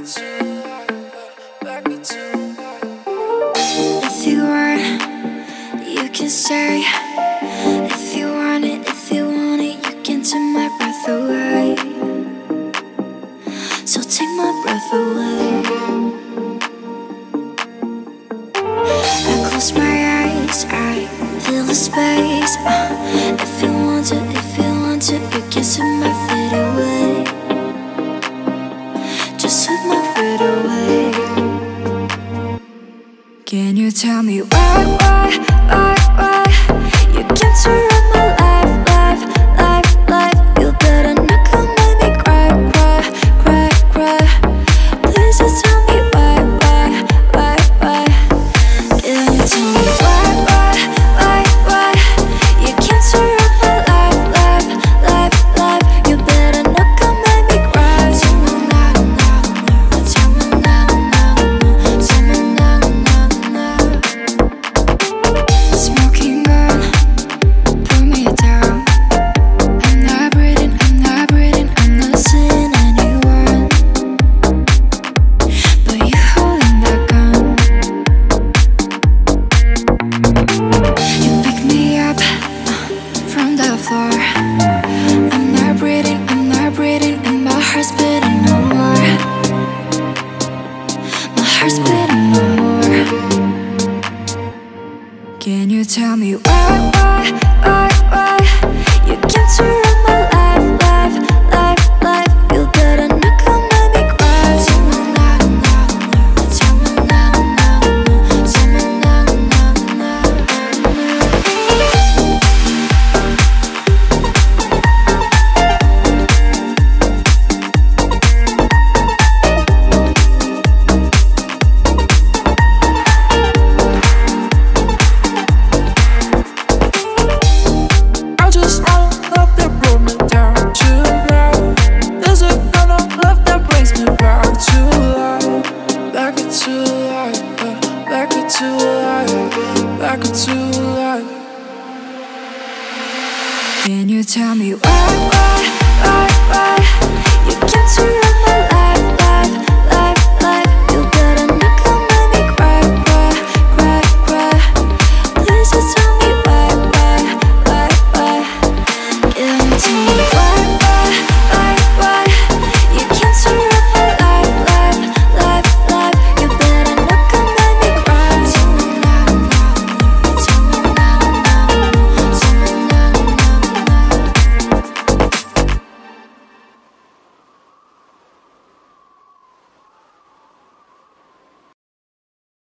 If you want, you can stay. If you want it, you can take my breath away. So take my breath away. I close my eyes, I feel the space. If you want to, you can set my feet away. Just set my feet away. Can you tell me why you came to ruin my life? You better not come make me cry. Please just tell me why? Can you tell me why you came to ruin my life? You better not come make me cry. Tell me now. Smoking gun, pull me down. I'm not breathing, I'm not seeing anyone. But you holding that gun. You pick me up from the floor. I'm not breathing, and my heart's beating no more. My heart's beating no more. Can you tell me why you came to ruin my life? You better not come make me cry. Tell me I just want love that brought me down to now. Is it gonna love that brings me back to life? Back into life, back into life, back into life. Can you tell me why